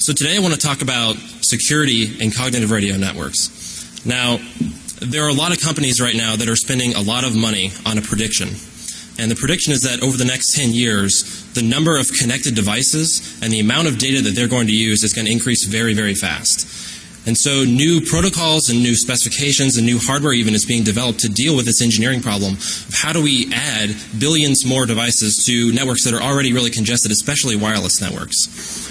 So today I want to talk about security in cognitive radio networks. Now, there are a lot of companies right now that are spending a lot of money on a prediction. And the prediction is that over the next 10 years, the number of connected devices and the amount of data that they're going to use is going to increase very, very fast. And so new protocols and new specifications and new hardware even is being developed to deal with this engineering problem of how do we add billions more devices to networks that are already really congested, especially wireless networks.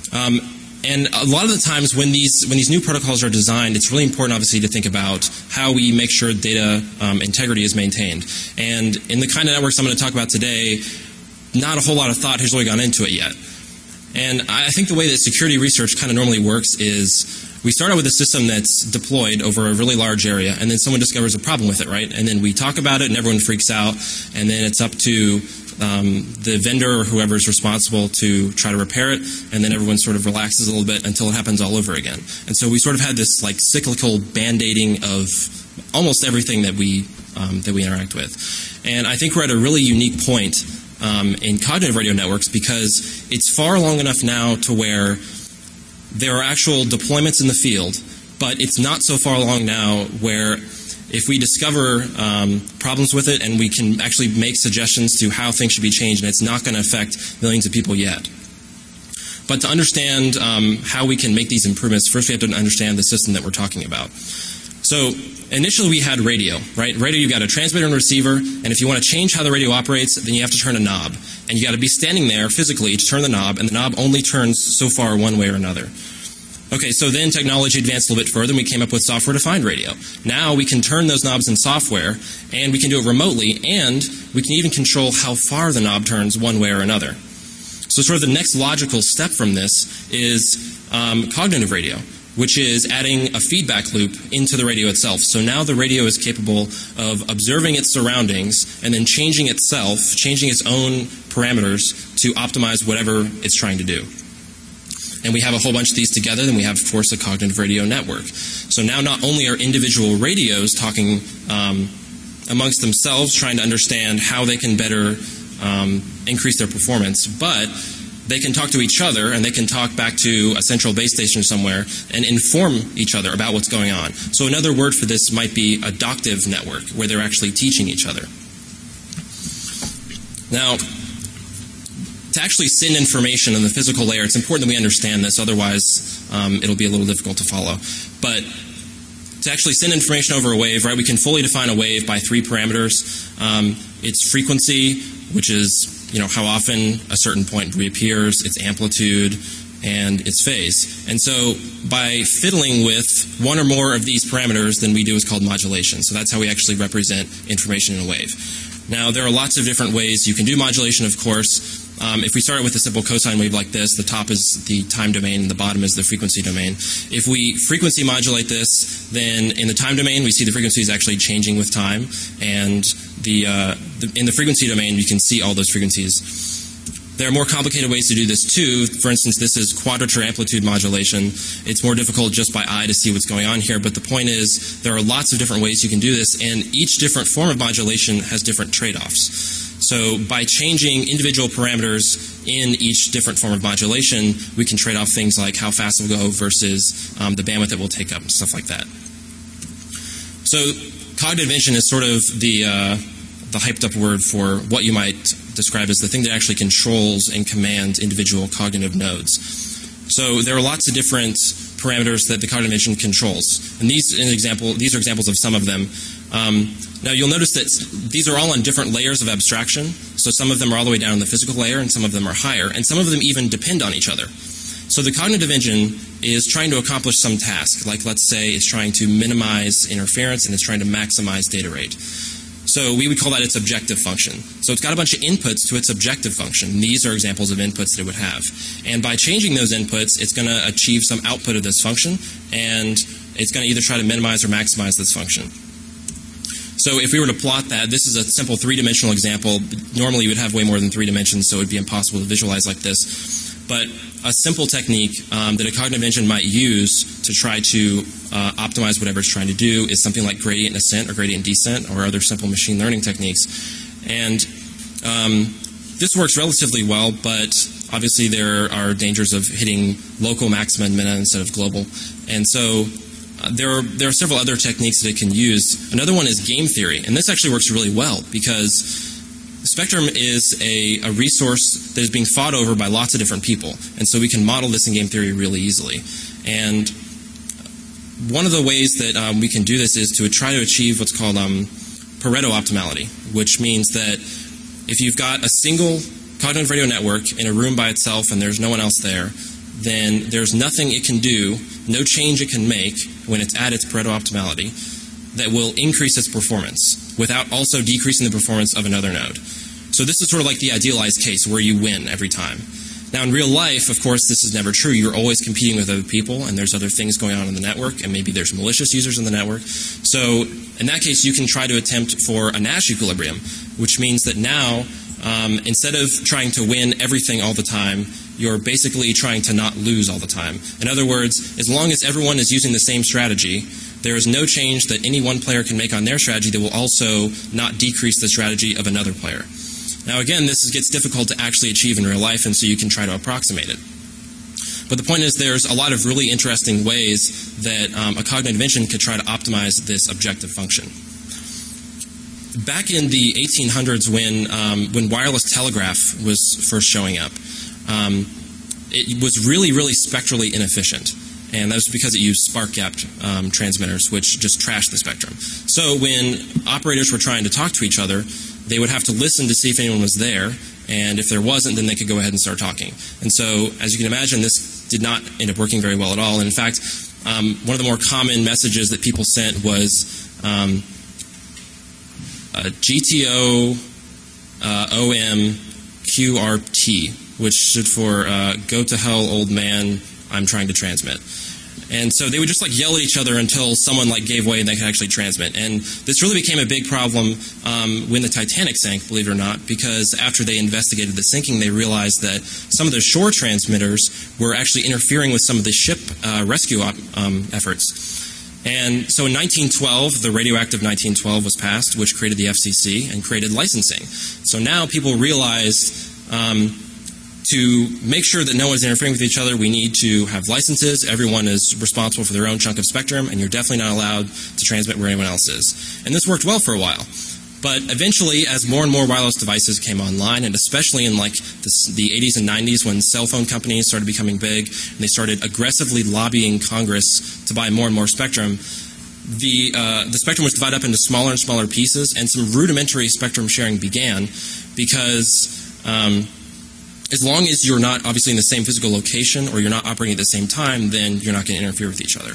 And a lot of the times when these new protocols are designed, it's really important, obviously, to think about how we make sure data integrity is maintained. And in the kind of networks I'm going to talk about today, not a whole lot of thought has really gone into it yet. And I think the way that security research kind of normally works is we start out with a system that's deployed over a really large area, and then someone discovers a problem with it, right? And then we talk about it, and everyone freaks out, and then it's up to the vendor or whoever is responsible to try to repair it, and then everyone sort of relaxes a little bit until it happens all over again. And so we sort of had this like cyclical band-aiding of almost everything that we interact with. And I think we're at a really unique point in cognitive radio networks because it's far along enough now to where there are actual deployments in the field, but it's not so far along now where if we discover problems with it and we can actually make suggestions to how things should be changed, and it's not going to affect millions of people yet. But to understand how we can make these improvements, first we have to understand the system that we're talking about. So initially we had radio, right? Radio, you've got a transmitter and receiver, and if you want to change how the radio operates, then you have to turn a knob. And you've got to be standing there physically to turn the knob, and the knob only turns so far one way or another. Okay, so then technology advanced a little bit further, and we came up with software-defined radio. Now we can turn those knobs in software, and we can do it remotely, and we can even control how far the knob turns one way or another. So sort of the next logical step from this is cognitive radio, which is adding a feedback loop into the radio itself. So now the radio is capable of observing its surroundings and then changing itself, changing its own parameters to optimize whatever it's trying to do. And we have a whole bunch of these together, then we have, of course, a cognitive radio network. So now not only are individual radios talking amongst themselves, trying to understand how they can better increase their performance, but they can talk to each other, and they can talk back to a central base station somewhere and inform each other about what's going on. So another word for this might be a doctive network, where they're actually teaching each other. Now, to actually send information on the physical layer, it's important that we understand this, otherwise it'll be a little difficult to follow. But to actually send information over a wave, right, we can fully define a wave by 3 parameters. Its frequency, which is how often a certain point reappears, its amplitude, and its phase. And so by fiddling with one or more of these parameters, then we do what's called modulation. So that's how we actually represent information in a wave. Now, there are lots of different ways you can do modulation, of course. If we start with a simple cosine wave like this, the top is the time domain and the bottom is the frequency domain. If we frequency modulate this, then in the time domain we see the frequency is actually changing with time, and in the frequency domain you can see all those frequencies. There are more complicated ways to do this too. For instance, this is quadrature amplitude modulation. It's more difficult just by eye to see what's going on here, but the point is there are lots of different ways you can do this, and each different form of modulation has different trade-offs. So by changing individual parameters in each different form of modulation, we can trade off things like how fast it will go versus the bandwidth it will take up, stuff like that. So cognitive vision is sort of the hyped up word for what you might describe as the thing that actually controls and commands individual cognitive nodes. So there are lots of different parameters that the cognitive vision controls, and these are examples of some of them. Now you'll notice that these are all on different layers of abstraction. So some of them are all the way down in the physical layer, and some of them are higher, and some of them even depend on each other. So the cognitive engine is trying to accomplish some task, like let's say it's trying to minimize interference and it's trying to maximize data rate. So we would call that its objective function. So it's got a bunch of inputs to its objective function. These are examples of inputs that it would have. And by changing those inputs, it's going to achieve some output of this function, and it's going to either try to minimize or maximize this function. So if we were to plot that, this is a simple 3-dimensional example. Normally you would have way more than 3 dimensions, so it would be impossible to visualize like this. But a simple technique that a cognitive engine might use to try to optimize whatever it's trying to do is something like gradient ascent or gradient descent or other simple machine learning techniques. And this works relatively well, but obviously there are dangers of hitting local maxima and minima instead of global. And so there are several other techniques that it can use. Another one is game theory, and this actually works really well because Spectrum is a resource that is being fought over by lots of different people, and so we can model this in game theory really easily. And one of the ways that we can do this is to try to achieve what's called Pareto optimality, which means that if you've got a single cognitive radio network in a room by itself and there's no one else there, then there's nothing it can do, no change it can make when it's at its Pareto optimality that will increase its performance without also decreasing the performance of another node. So this is sort of like the idealized case where you win every time. Now in real life, of course, this is never true. You're always competing with other people, and there's other things going on in the network, and maybe there's malicious users in the network. So in that case, you can try to attempt for a Nash equilibrium, which means that now, instead of trying to win everything all the time, you're basically trying to not lose all the time. In other words, as long as everyone is using the same strategy, there is no change that any one player can make on their strategy that will also not decrease the strategy of another player. Now again, this gets difficult to actually achieve in real life, and so you can try to approximate it. But the point is there's a lot of really interesting ways that a cognitive engine could try to optimize this objective function. Back in the 1800s when wireless telegraph was first showing up, it was really, really spectrally inefficient. And that was because it used spark-gapped transmitters, which just trashed the spectrum. So when operators were trying to talk to each other, they would have to listen to see if anyone was there, and if there wasn't, then they could go ahead and start talking. And so, as you can imagine, this did not end up working very well at all. And in fact, one of the more common messages that people sent was GTO OM QRT, which stood for Go to Hell, Old Man, I'm trying to transmit. And so they would just like yell at each other until someone like gave way and they could actually transmit. And this really became a big problem when the Titanic sank, believe it or not, because after they investigated the sinking, they realized that some of the shore transmitters were actually interfering with some of the ship rescue efforts. And so in 1912, the Radio Act of 1912 was passed, which created the FCC and created licensing. So now people realized to make sure that no one's interfering with each other, we need to have licenses. Everyone is responsible for their own chunk of spectrum, and you're definitely not allowed to transmit where anyone else is. And this worked well for a while. But eventually, as more and more wireless devices came online, and especially in like the 80s and 90s when cell phone companies started becoming big, and they started aggressively lobbying Congress to buy more and more spectrum, the spectrum was divided up into smaller and smaller pieces, and some rudimentary spectrum sharing began because as long as you're not obviously in the same physical location or you're not operating at the same time, then you're not going to interfere with each other.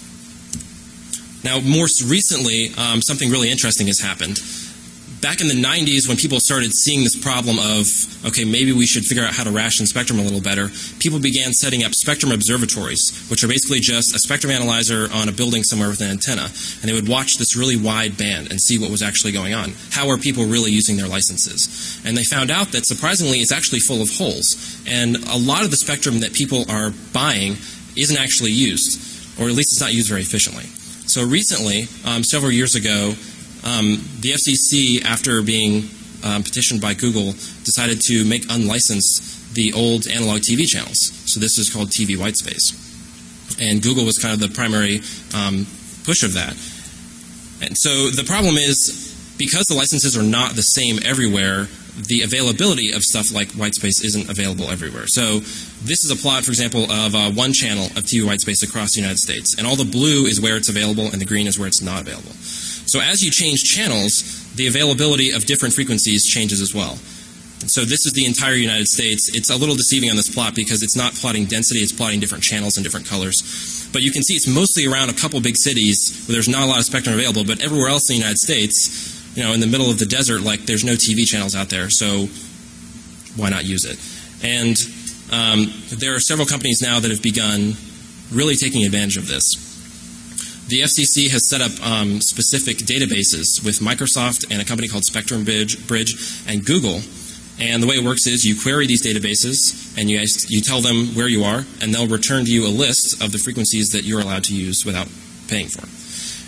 Now, more recently, something really interesting has happened. Back in the 90s, when people started seeing this problem of, okay, maybe we should figure out how to ration spectrum a little better, people began setting up spectrum observatories, which are basically just a spectrum analyzer on a building somewhere with an antenna. And they would watch this really wide band and see what was actually going on. How are people really using their licenses? And they found out that, surprisingly, it's actually full of holes. And a lot of the spectrum that people are buying isn't actually used, or at least it's not used very efficiently. So recently, several years ago, the FCC, after being petitioned by Google, decided to make unlicensed the old analog TV channels. So this is called TV whitespace. And Google was kind of the primary push of that. And so the problem is, because the licenses are not the same everywhere, the availability of stuff like whitespace isn't available everywhere. So this is a plot, for example, of one channel of TV whitespace across the United States. And all the blue is where it's available, and the green is where it's not available. So as you change channels, the availability of different frequencies changes as well. So this is the entire United States. It's a little deceiving on this plot because it's not plotting density, it's plotting different channels and different colors. But you can see it's mostly around a couple big cities where there's not a lot of spectrum available, but everywhere else in the United States, you know, in the middle of the desert, like there's no TV channels out there, so why not use it? And there are several companies now that have begun really taking advantage of this. The FCC has set up specific databases with Microsoft and a company called Spectrum Bridge and Google. And the way it works is you query these databases and you tell them where you are, and they'll return to you a list of the frequencies that you're allowed to use without paying for.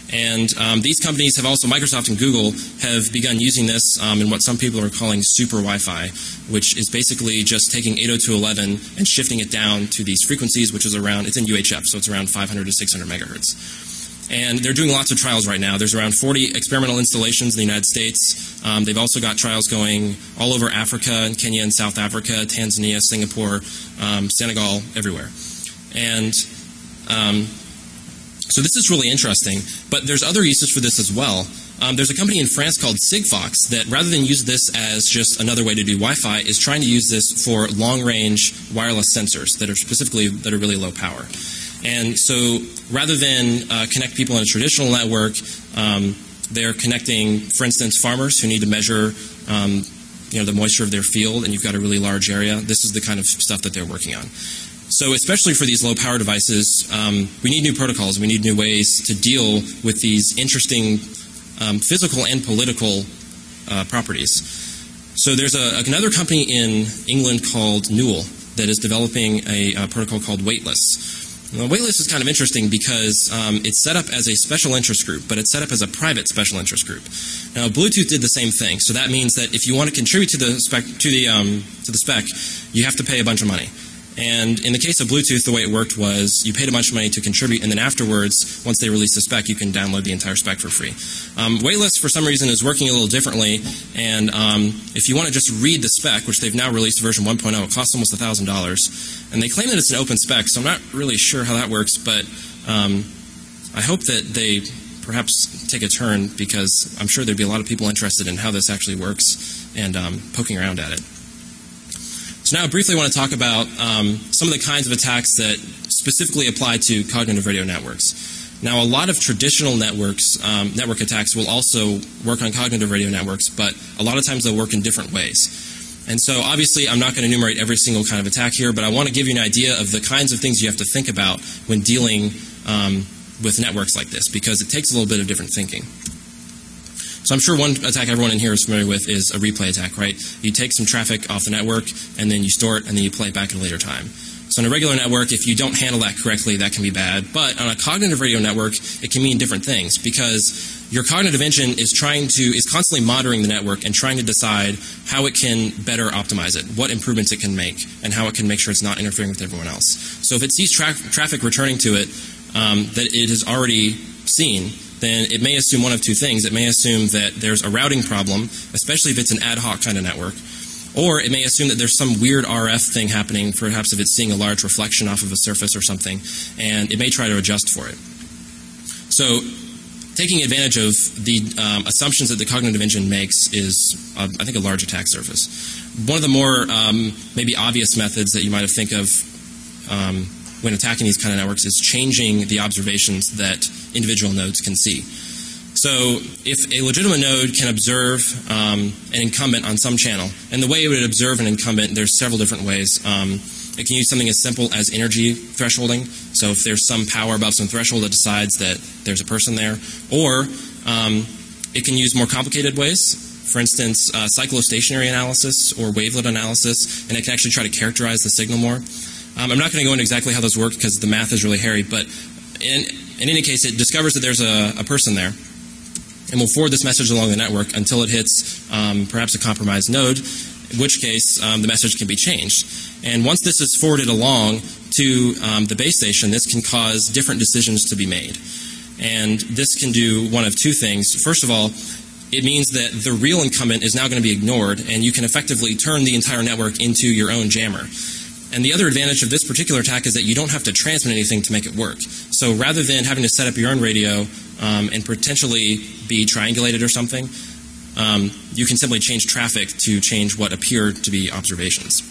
And these companies have also, Microsoft and Google, have begun using this in what some people are calling super Wi-Fi, which is basically just taking 802.11 and shifting it down to these frequencies, which is around, it's in UHF, so it's around 500 to 600 megahertz. And they're doing lots of trials right now. There's around 40 experimental installations in the United States. They've also got trials going all over Africa, and Kenya and South Africa, Tanzania, Singapore, Senegal, everywhere. And so this is really interesting, but there's other uses for this as well. There's a company in France called Sigfox that, rather than use this as just another way to do Wi-Fi, is trying to use this for long-range wireless sensors that are really low power. And so rather than connect people in a traditional network, they're connecting, for instance, farmers who need to measure the moisture of their field, and you've got a really large area. This is the kind of stuff that they're working on. So especially for these low-power devices, we need new protocols. We need new ways to deal with these interesting physical and political properties. So there's another company in England called Newell that is developing a protocol called Weightless. Now, Weightless is kind of interesting because it's set up as a special interest group, but it's set up as a private special interest group. Now, Bluetooth did the same thing, so that means that if you want to contribute to the spec, you have to pay a bunch of money. And in the case of Bluetooth, the way it worked was you paid a bunch of money to contribute, and then afterwards, once they release the spec, you can download the entire spec for free. Weightless, for some reason, is working a little differently, and if you want to just read the spec, which they've now released version 1.0, it costs almost $1,000. And they claim that it's an open spec, so I'm not really sure how that works, but I hope that they perhaps take a turn, because I'm sure there'd be a lot of people interested in how this actually works and poking around at it. So now I briefly want to talk about some of the kinds of attacks that specifically apply to cognitive radio networks. Now, a lot of traditional network attacks will also work on cognitive radio networks, but a lot of times they'll work in different ways. And so obviously I'm not going to enumerate every single kind of attack here, but I want to give you an idea of the kinds of things you have to think about when dealing with networks like this, because it takes a little bit of different thinking. So I'm sure one attack everyone in here is familiar with is a replay attack, right? You take some traffic off the network, and then you store it, and then you play it back at a later time. So on a regular network, if you don't handle that correctly, that can be bad. But on a cognitive radio network, it can mean different things, because your cognitive engine is constantly monitoring the network and trying to decide how it can better optimize it, what improvements it can make, and how it can make sure it's not interfering with everyone else. So if it sees traffic returning to it that it has already seen, then it may assume one of two things. It may assume that there's a routing problem, especially if it's an ad hoc kind of network, or it may assume that there's some weird RF thing happening, perhaps if it's seeing a large reflection off of a surface or something, and it may try to adjust for it. So taking advantage of the assumptions that the cognitive engine makes is, I think, a large attack surface. One of the more maybe obvious methods that you might have think of when attacking these kind of networks is changing the observations that individual nodes can see. So if a legitimate node can observe an incumbent on some channel, and the way it would observe an incumbent, there's several different ways. It can use something as simple as energy thresholding. So if there's some power above some threshold that decides that there's a person there. Or it can use more complicated ways. For instance, cyclostationary analysis or wavelet analysis, and it can actually try to characterize the signal more. I'm not going to go into exactly how those work because the math is really hairy, but in any case, it discovers that there's a person there, and will forward this message along the network until it hits perhaps a compromised node, in which case the message can be changed. And once this is forwarded along to the base station, this can cause different decisions to be made. And this can do one of two things. First of all, it means that the real incumbent is now going to be ignored, and you can effectively turn the entire network into your own jammer. And the other advantage of this particular attack is that you don't have to transmit anything to make it work. So rather than having to set up your own radio and potentially be triangulated or something, you can simply change traffic to change what appear to be observations.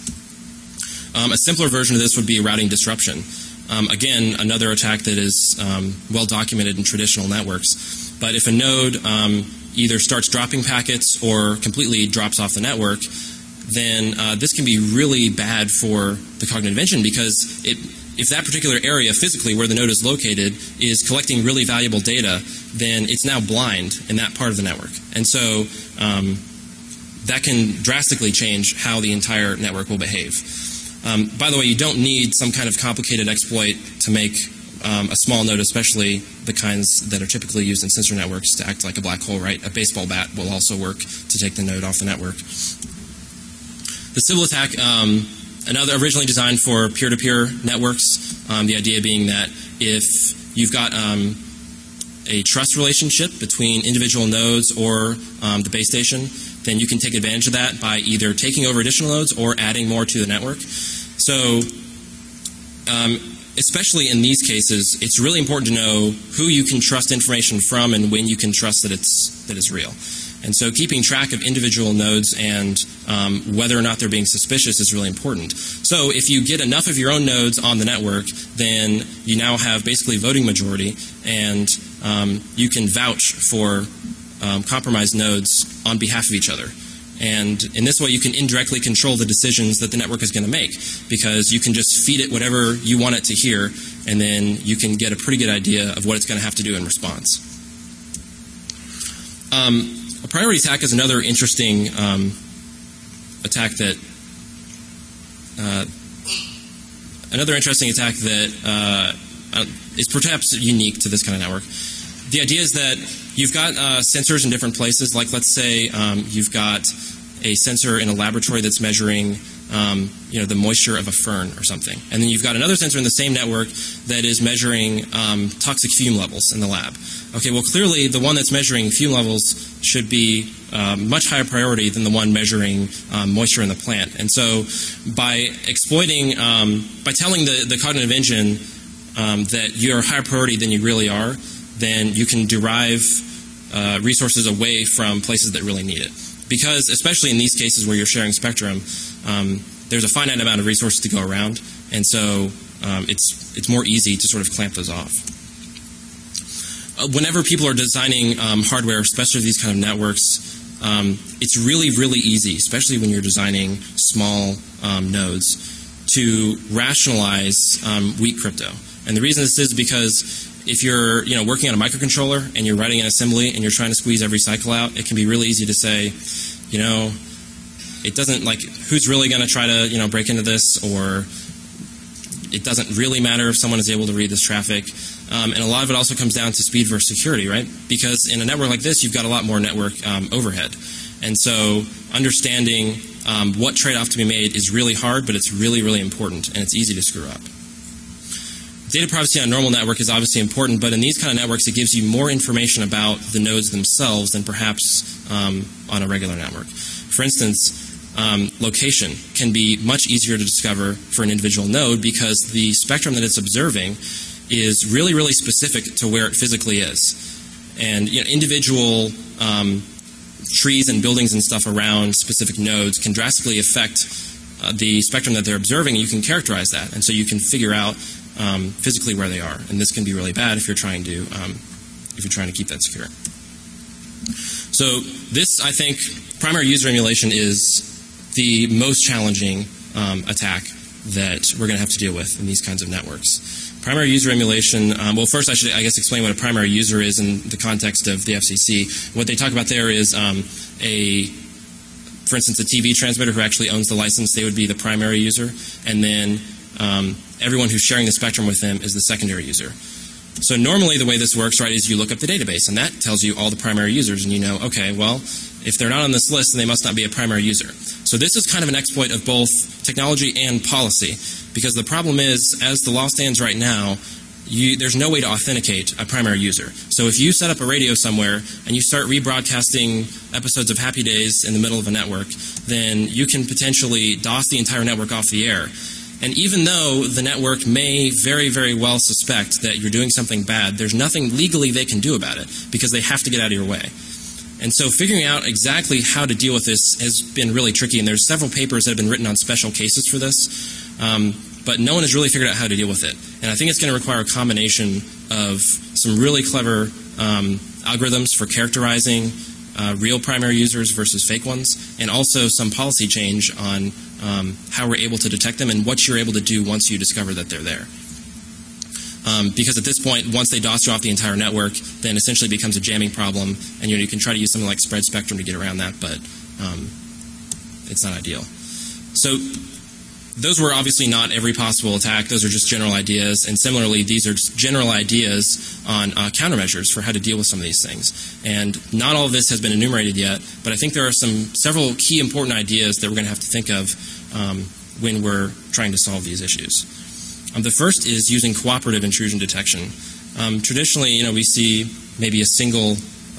A simpler version of this would be routing disruption. Again, another attack that is well documented in traditional networks. But if a node either starts dropping packets or completely drops off the network, then this can be really bad for the cognitive engine, because if that particular area physically where the node is located is collecting really valuable data, then it's now blind in that part of the network. And so that can drastically change how the entire network will behave. By the way, you don't need some kind of complicated exploit to make a small node, especially the kinds that are typically used in sensor networks to act like a black hole, right? A baseball bat will also work to take the node off the network. The Sybil attack, originally designed for peer-to-peer networks, the idea being that if you've got a trust relationship between individual nodes or the base station, then you can take advantage of that by either taking over additional nodes or adding more to the network. So especially in these cases, it's really important to know who you can trust information from and when you can trust that it's real. And so keeping track of individual nodes and whether or not they're being suspicious is really important. So if you get enough of your own nodes on the network, then you now have basically voting majority, and you can vouch for compromised nodes on behalf of each other. And in this way, you can indirectly control the decisions that the network is going to make, because you can just feed it whatever you want it to hear, and then you can get a pretty good idea of what it's going to have to do in response. A priority attack is another interesting attack that is perhaps unique to this kind of network. The idea is that you've got sensors in different places. Like, let's say you've got a sensor in a laboratory that's measuring the moisture of a fern or something. And then you've got another sensor in the same network that is measuring toxic fume levels in the lab. Okay, well, clearly the one that's measuring fume levels should be much higher priority than the one measuring moisture in the plant. And so by exploiting, by telling the cognitive engine that you're higher priority than you really are, then you can derive resources away from places that really need it. Because especially in these cases where you're sharing spectrum, there's a finite amount of resources to go around, and so it's more easy to sort of clamp those off. Whenever people are designing hardware, especially these kind of networks, it's really, really easy, especially when you're designing small nodes, to rationalize weak crypto. And the reason this is because if you're working on a microcontroller and you're writing an assembly and you're trying to squeeze every cycle out, it can be really easy to say, it doesn't, like, who's really going to try to break into this, or it doesn't really matter if someone is able to read this traffic. And a lot of it also comes down to speed versus security, right? Because in a network like this, you've got a lot more network overhead. And so understanding what trade-off to be made is really hard, but it's really, really important, and it's easy to screw up. Data privacy on a normal network is obviously important, but in these kind of networks, it gives you more information about the nodes themselves than perhaps on a regular network. For instance, location can be much easier to discover for an individual node because the spectrum that it's observing is really, really specific to where it physically is. And individual trees and buildings and stuff around specific nodes can drastically affect the spectrum that they're observing, and you can characterize that. And so you can figure out physically where they are, and this can be really bad if you're trying to keep that secure. So this, I think, primary user emulation is the most challenging attack that we're going to have to deal with in these kinds of networks. Primary user emulation. Well, first I should, I guess, explain what a primary user is in the context of the FCC. What they talk about there is for instance, a TV transmitter who actually owns the license. They would be the primary user, and then everyone who's sharing the spectrum with them is the secondary user. So normally the way this works, right, is you look up the database, and that tells you all the primary users, and you know, okay, well, if they're not on this list, then they must not be a primary user. So this is kind of an exploit of both technology and policy, because the problem is, as the law stands right now, there's no way to authenticate a primary user. So if you set up a radio somewhere and you start rebroadcasting episodes of Happy Days in the middle of a network, then you can potentially DOS the entire network off the air. And even though the network may very, very well suspect that you're doing something bad, there's nothing legally they can do about it because they have to get out of your way. And so figuring out exactly how to deal with this has been really tricky, and there's several papers that have been written on special cases for this, but no one has really figured out how to deal with it. And I think it's going to require a combination of some really clever algorithms for characterizing real primary users versus fake ones, and also some policy change on how we're able to detect them and what you're able to do once you discover that they're there. Because at this point, once they DOS you off the entire network, then essentially becomes a jamming problem, and you can try to use something like spread spectrum to get around that, but it's not ideal. So those were obviously not every possible attack. Those are just general ideas. And similarly, these are just general ideas on countermeasures for how to deal with some of these things. And not all of this has been enumerated yet, but I think there are several key important ideas that we're going to have to think of when we're trying to solve these issues. The first is using cooperative intrusion detection. Traditionally, we see maybe a single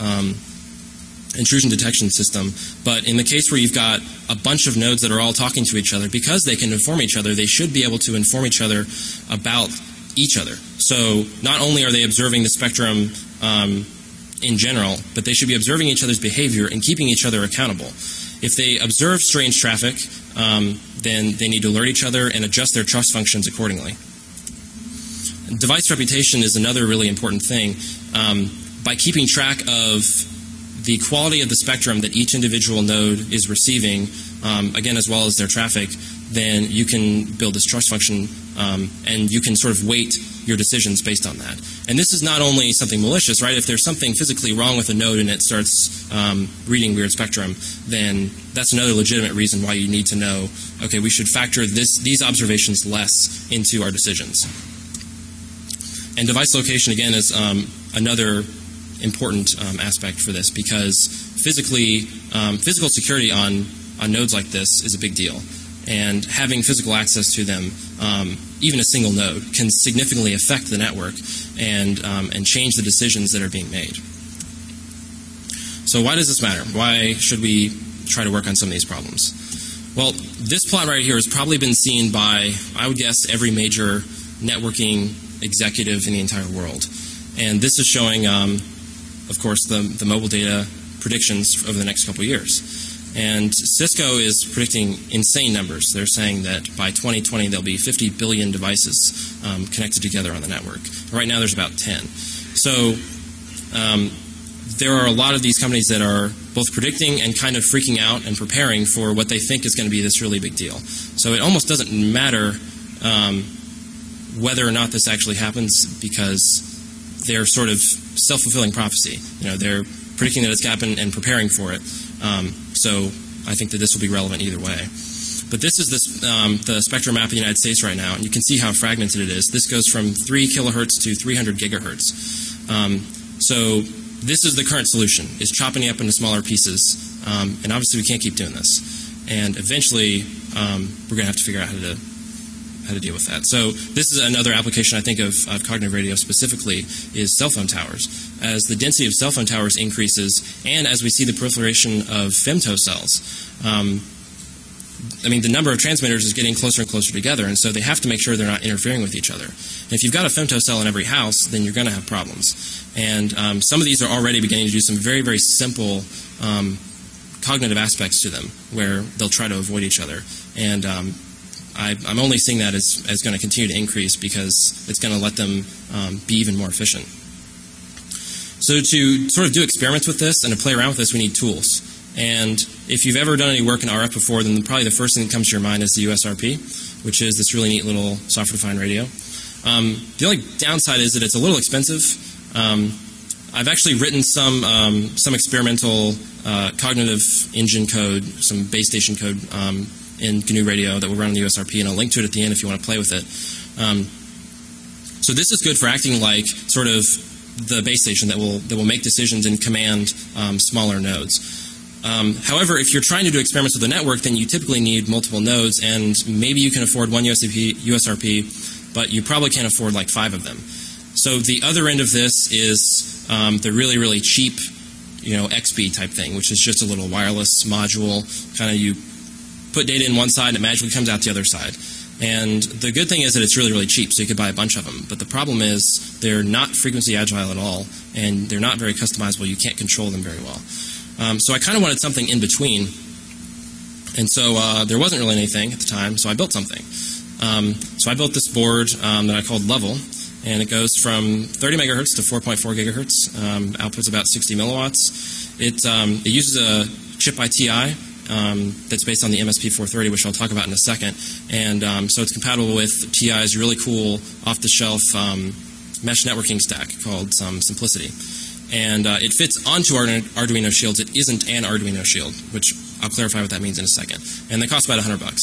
intrusion detection system, but in the case where you've got a bunch of nodes that are all talking to each other, because they can inform each other, they should be able to inform each other about each other. So not only are they observing the spectrum in general, but they should be observing each other's behavior and keeping each other accountable. If they observe strange traffic, then they need to alert each other and adjust their trust functions accordingly. Device reputation is another really important thing. By keeping track of the quality of the spectrum that each individual node is receiving, again, as well as their traffic, then you can build this trust function and you can sort of weight your decisions based on that. And this is not only something malicious, right? If there's something physically wrong with a node and it starts reading weird spectrum, then that's another legitimate reason why you need to know, okay, we should factor these observations less into our decisions. And device location, again, is another important aspect for this, because physical security on nodes like this is a big deal. And having physical access to them, even a single node, can significantly affect the network and change the decisions that are being made. So why does this matter? Why should we try to work on some of these problems? Well, this plot right here has probably been seen by, I would guess, every major networking executive in the entire world. And this is showing, of course, the mobile data predictions over the next couple of years. And Cisco is predicting insane numbers. They're saying that by 2020 there'll be 50 billion devices connected together on the network. Right now there's about 10. So there are a lot of these companies that are both predicting and kind of freaking out and preparing for what they think is going to be this really big deal. So it almost doesn't matter whether or not this actually happens, because they're sort of self-fulfilling prophecy. They're predicting that it's going to happen and preparing for it. So I think that this will be relevant either way. But this is the spectrum map of the United States right now, and you can see how fragmented it is. This goes from 3 kilohertz to 300 gigahertz. So this is the current solution, is chopping it up into smaller pieces. And obviously we can't keep doing this. And eventually we're going to have to figure out how to deal with that. So this is another application, I think, of cognitive radio specifically, is cell phone towers. As the density of cell phone towers increases, and as we see the proliferation of femtocells, the number of transmitters is getting closer and closer together, and so they have to make sure they're not interfering with each other. And if you've got a femtocell in every house, then you're going to have problems. And some of these are already beginning to do some very, very simple cognitive aspects to them, where they'll try to avoid each other. And I'm only seeing that as going to continue to increase, because it's going to let them be even more efficient. So to sort of do experiments with this and to play around with this, we need tools. And if you've ever done any work in RF before, then probably the first thing that comes to your mind is the USRP, which is this really neat little software-defined radio. The only downside is that it's a little expensive. I've actually written some experimental cognitive engine code, some base station code in GNU Radio that will run on the USRP, and I'll link to it at the end if you want to play with it. So this is good for acting like sort of the base station that will make decisions and command smaller nodes. However, if you're trying to do experiments with a network, then you typically need multiple nodes, and maybe you can afford one USRP, but you probably can't afford like 5 of them. So the other end of this is the really, really cheap, XBee type thing, which is just a little wireless module. Kind of you put data in one side and it magically comes out the other side. And the good thing is that it's really, really cheap, so you could buy a bunch of them. But the problem is they're not frequency agile at all, and they're not very customizable. You can't control them very well. So I kind of wanted something in between. And so there wasn't really anything at the time, so I built something. So I built this board that I called Level, and it goes from 30 megahertz to 4.4 gigahertz. Outputs about 60 milliwatts. It uses a chip by TI. That's based on the MSP430, which I'll talk about in a second. And so it's compatible with TI's really cool off-the-shelf mesh networking stack called Simplicity. And it fits onto Arduino shields. It isn't an Arduino shield, which I'll clarify what that means in a second. And they cost about $100.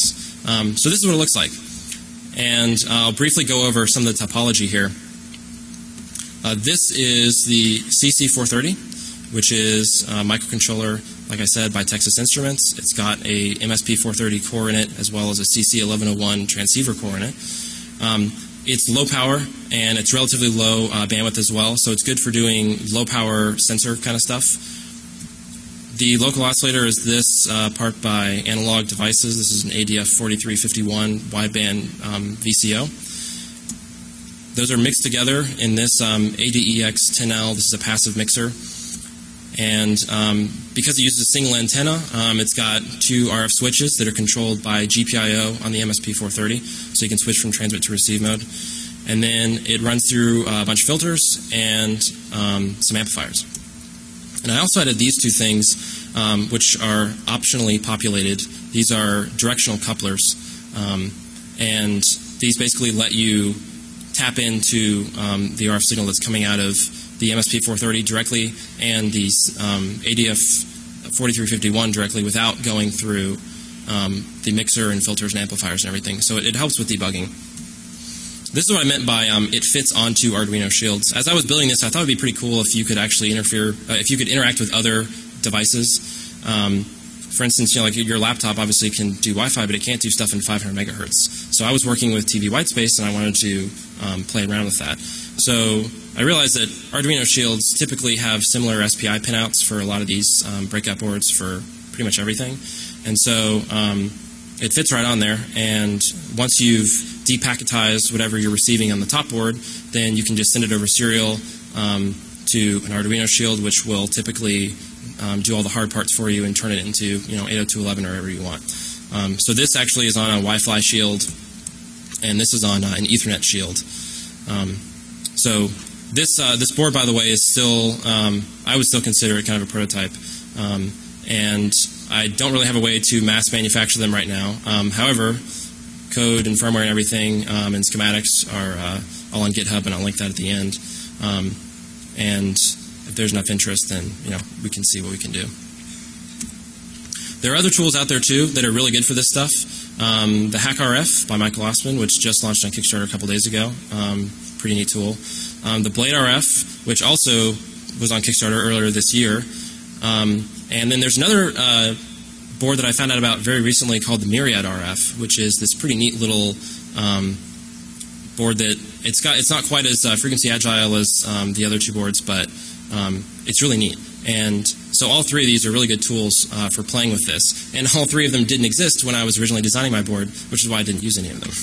So this is what it looks like. And I'll briefly go over some of the topology here. This is the CC430, which is a microcontroller, like I said, by Texas Instruments. It's got a MSP430 core in it, as well as a CC1101 transceiver core in it. It's low power, and it's relatively low bandwidth as well, so it's good for doing low power sensor kind of stuff. The local oscillator is this part by Analog Devices. This is an ADF4351 wideband VCO. Those are mixed together in this ADEX10L. This is a passive mixer. And because it uses a single antenna, it's got two RF switches that are controlled by GPIO on the MSP430, so you can switch from transmit to receive mode. And then it runs through a bunch of filters and some amplifiers. And I also added these two things, which are optionally populated. These are directional couplers, and these basically let you tap into the RF signal that's coming out of the MSP430 directly and the ADF4351 directly without going through the mixer and filters and amplifiers and everything. So it helps with debugging. This is what I meant by it fits onto Arduino Shields. As I was building this, I thought it would be pretty cool if you could actually if you could interact with other devices. For instance, like your laptop obviously can do Wi-Fi, but it can't do stuff in 500 megahertz. So I was working with TV Whitespace, and I wanted to play around with that. So I realized that Arduino Shields typically have similar SPI pinouts for a lot of these breakout boards for pretty much everything. And so it fits right on there. And once you've depacketized whatever you're receiving on the top board, then you can just send it over serial to an Arduino Shield, which will typically do all the hard parts for you and turn it into 802.11 or whatever you want. So this actually is on a Wi-Fi shield, and this is on an Ethernet shield. So this board, by the way, is still I would still consider it kind of a prototype, and I don't really have a way to mass manufacture them right now. However, code and firmware and everything and schematics are all on GitHub, and I'll link that at the end. And if there's enough interest, then we can see what we can do. There are other tools out there too that are really good for this stuff. The HackRF by Michael Ossman, which just launched on Kickstarter a couple days ago. Pretty neat tool. The BladeRF, which also was on Kickstarter earlier this year. And then there's another board that I found out about very recently called the Myriad RF, which is this pretty neat little board that it's not quite as frequency agile as the other two boards, but it's really neat. And so all three of these are really good tools for playing with this. And all three of them didn't exist when I was originally designing my board, which is why I didn't use any of them.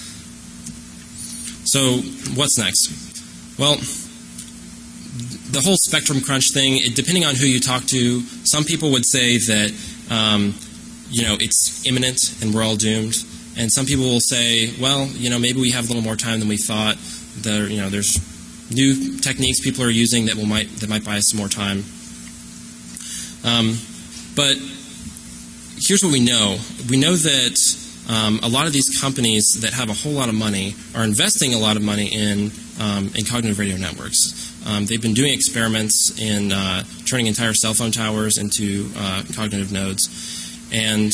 So what's next? Well, the whole spectrum crunch thing, depending on who you talk to, some people would say that it's imminent and we're all doomed. And some people will say, well, maybe we have a little more time than we thought. There's new techniques people are using that might buy us some more time. But here's what we know. We know that a lot of these companies that have a whole lot of money are investing a lot of money in cognitive radio networks. They've been doing experiments in turning entire cell phone towers into cognitive nodes. And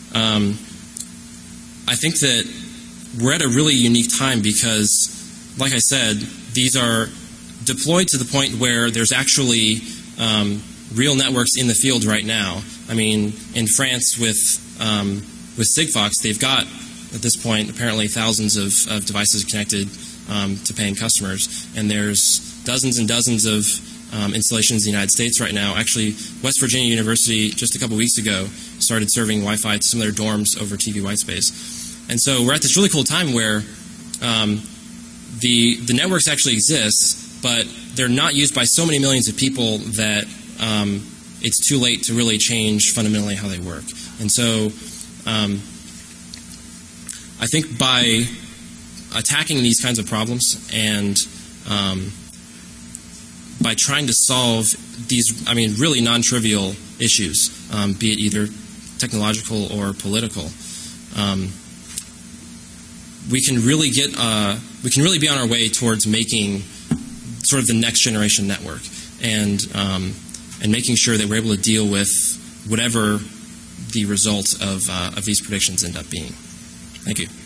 I think that we're at a really unique time because, like I said, these are deployed to the point where there's actually real networks in the field right now. I mean, in France with Sigfox, they've got, at this point, apparently thousands of devices connected to paying customers. And there's dozens and dozens of installations in the United States right now. Actually, West Virginia University, just a couple weeks ago, started serving Wi-Fi to some of their dorms over TV Whitespace. And so we're at this really cool time where the networks actually exist, but they're not used by so many millions of people that it's too late to really change fundamentally how they work. And so I think by attacking these kinds of problems and by trying to solve these, really non-trivial issues, be it either technological or political, we can really be on our way towards making sort of the next generation network, and making sure that we're able to deal with whatever the result of these predictions end up being. Thank you.